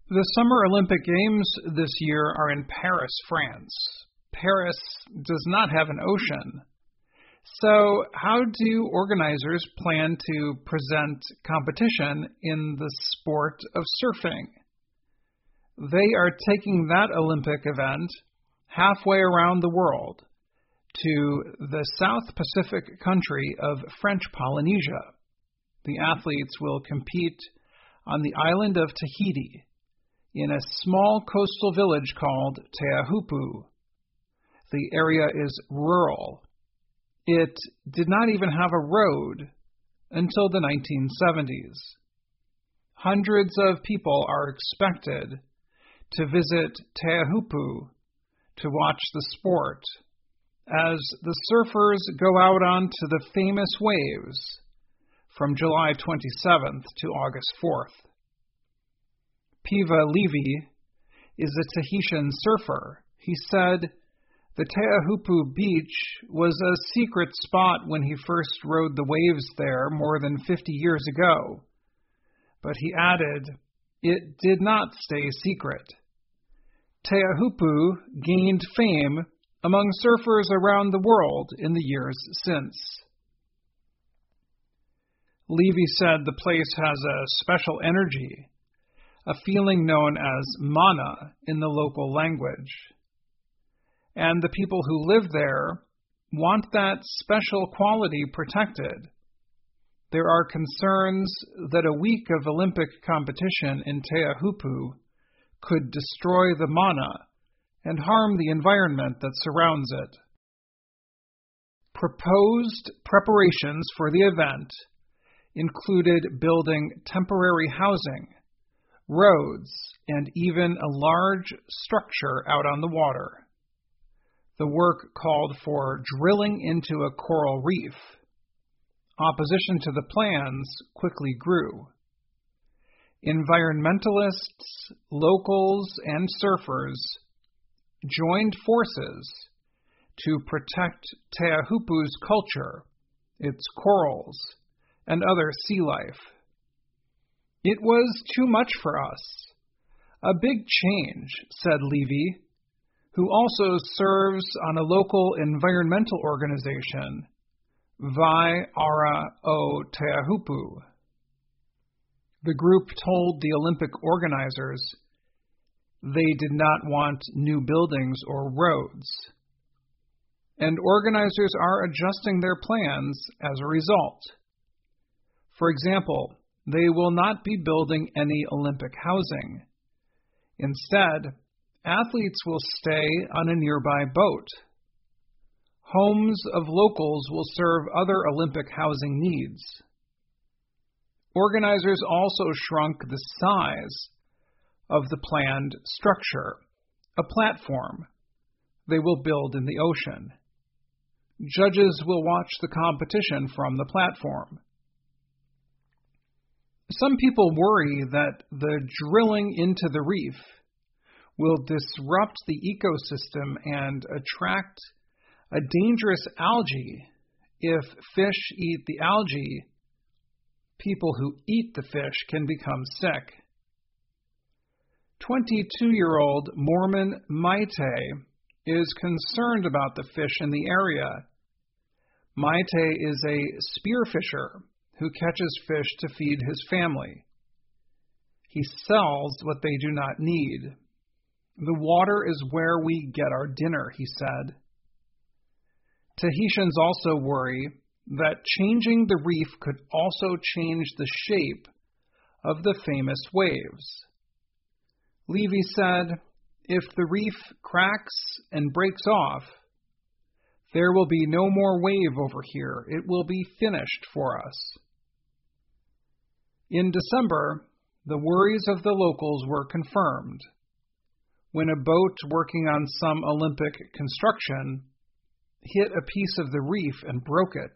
The Summer Olympic Games this year are in Paris, France. Paris does not have an ocean. So how do organizers plan to present competition in the sport of surfing? They are taking that Olympic event halfway around the world to the South Pacific country of French Polynesia. The athletes will compete on the island of Tahiti in a small coastal village called Teahupu. The area is rural. It did not even have a road until the 1970s. Hundreds of people are expected to visit Teahupu to watch the sport as the surfers go out onto the famous waves from July 27th to August 4th. Piva Levy is a Tahitian surfer. He said the Teahupu beach was a secret spot when he first rode the waves there more than 50 years ago. But he added, it did not stay secret. Teahupu gained fame among surfers around the world in the years since. Levy said the place has a special energy, a feeling known as mana in the local language. And the people who live there want that special quality protected. There are concerns that a week of Olympic competition in Teahupu could destroy the mana and harm the environment that surrounds it. Proposed preparations for the event included building temporary housing, roads, and even a large structure out on the water. The work called for drilling into a coral reef. Opposition to the plans quickly grew. Environmentalists, locals, and surfers joined forces to protect Teahupu's culture, its corals, and other sea life. It was too much for us. A big change, said Levy, who also serves on a local environmental organization, Vai Ara o Teahupu. The group told the Olympic organizers they did not want new buildings or roads. And organizers are adjusting their plans as a result. For example, they will not be building any Olympic housing. Instead, athletes will stay on a nearby boat. Homes of locals will serve other Olympic housing needs. Organizers also shrunk the size of the planned structure, a platform they will build in the ocean. Judges will watch the competition from the platform. Some people worry that the drilling into the reef will disrupt the ecosystem and attract a dangerous algae. If fish eat the algae, people who eat the fish can become sick. 22-year-old Mormon Maite is concerned about the fish in the area. Maite is a spearfisher who catches fish to feed his family. He sells what they do not need. The water is where we get our dinner, he said. Tahitians also worry that changing the reef could also change the shape of the famous waves. Levy said, if the reef cracks and breaks off, there will be no more wave over here. It will be finished for us. In December, the worries of the locals were confirmed when a boat working on some Olympic construction hit a piece of the reef and broke it.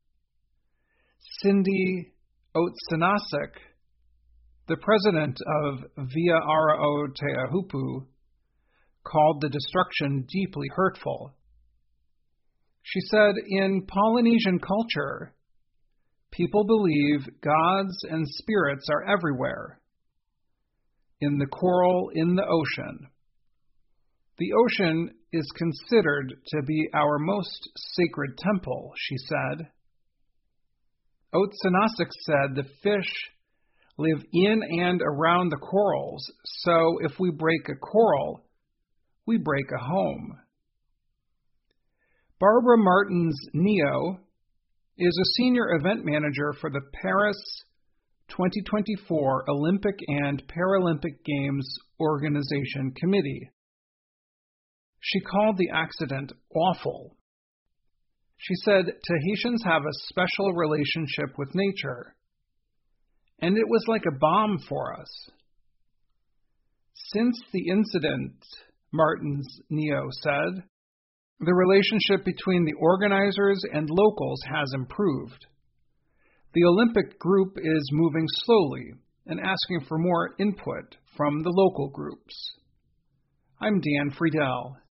Cindy Otsinasek, the president of Via Ara o Teahupu, called the destruction deeply hurtful. She said, in Polynesian culture, people believe gods and spirits are everywhere. in the coral in the ocean. The ocean is considered to be our most sacred temple, she said. Otsanasik said the fish live in and around the corals, so if we break a coral, we break a home. Barbara Martins-Neo is a senior event manager for the Paris 2024 Olympic and Paralympic Games Organization Committee. She called the accident awful. She said Tahitians have a special relationship with nature, and it was like a balm for us. Since the incident, Martins-Neo said, the relationship between the organizers and locals has improved. The Olympic group is moving slowly and asking for more input from the local groups. I'm Dan Friedel.